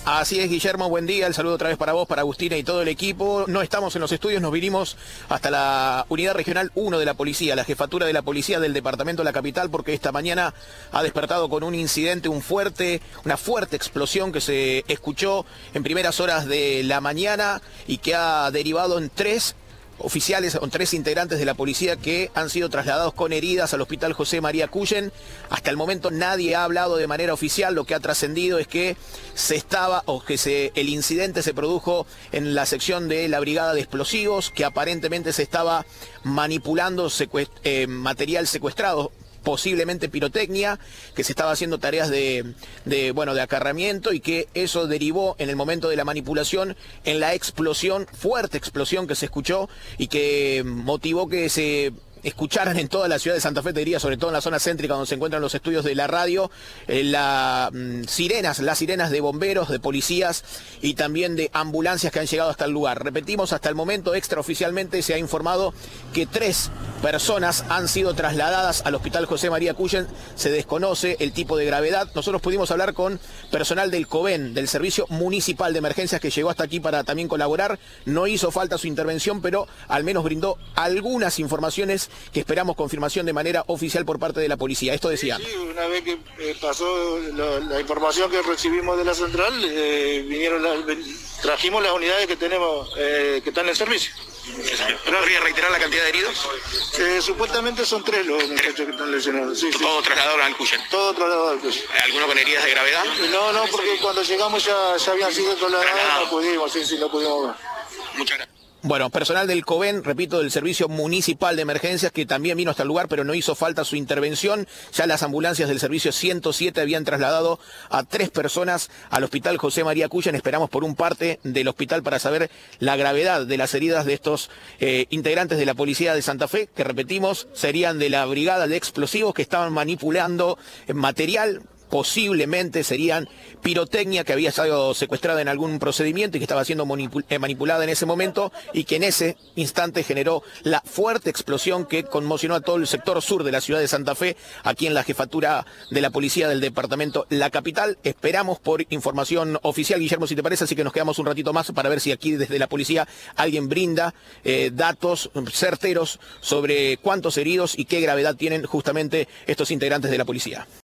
Así es, Guillermo, buen día, el saludo otra vez para vos, para Agustina y todo el equipo. No estamos en los estudios, nos vinimos hasta la Unidad Regional 1 de la Policía, la Jefatura de la Policía del Departamento de la Capital, porque esta mañana ha despertado con un incidente, una fuerte explosión que se escuchó en primeras horas de la mañana y que ha derivado en tres integrantes de la policía que han sido trasladados con heridas al Hospital José María Cuyen. Hasta el momento nadie ha hablado de manera oficial. Lo que ha trascendido es que el incidente se produjo en la sección de la Brigada de Explosivos, que aparentemente se estaba manipulando material secuestrado, posiblemente pirotecnia, que se estaba haciendo tareas de acarramiento, y que eso derivó en el momento de la manipulación en la fuerte explosión que se escuchó y que motivó que se escucharan en toda la ciudad de Santa Fe, te diría, sobre todo en la zona céntrica donde se encuentran los estudios de la radio, las sirenas de bomberos, de policías y también de ambulancias que han llegado hasta el lugar. Repetimos, hasta el momento extraoficialmente se ha informado que 3 personas han sido trasladadas al Hospital José María Cuyen. Se desconoce el tipo de gravedad. Nosotros pudimos hablar con personal del COVEN, del Servicio Municipal de Emergencias, que llegó hasta aquí para también colaborar. No hizo falta su intervención, pero al menos brindó algunas informaciones que esperamos confirmación de manera oficial por parte de la policía. Esto decía. Sí, una vez que pasó la información que recibimos de la central, trajimos las unidades que tenemos, que están en servicio. ¿Podría reiterar la cantidad de heridos? Supuestamente son 3 los muchachos que están lesionados. Sí, ¿Todo trasladado al Cuyen? Todo trasladado al Cuyen. ¿Alguno con heridas de gravedad? No, porque cuando llegamos ya habían sido trasladados, no pudimos ver. Muchas gracias. Bueno, personal del COVEN, repito, del Servicio Municipal de Emergencias, que también vino hasta el lugar, pero no hizo falta su intervención. Ya las ambulancias del Servicio 107 habían trasladado a 3 personas al Hospital José María Cuyen. Esperamos por un parte del hospital para saber la gravedad de las heridas de estos integrantes de la Policía de Santa Fe, que repetimos, serían de la Brigada de Explosivos, que estaban manipulando material. Posiblemente serían pirotecnia que había sido secuestrada en algún procedimiento y que estaba siendo manipulada en ese momento, y que en ese instante generó la fuerte explosión que conmocionó a todo el sector sur de la ciudad de Santa Fe, aquí en la Jefatura de la Policía del Departamento La Capital. Esperamos por información oficial, Guillermo, si te parece, así que nos quedamos un ratito más para ver si aquí desde la policía alguien brinda datos certeros sobre cuántos heridos y qué gravedad tienen justamente estos integrantes de la policía.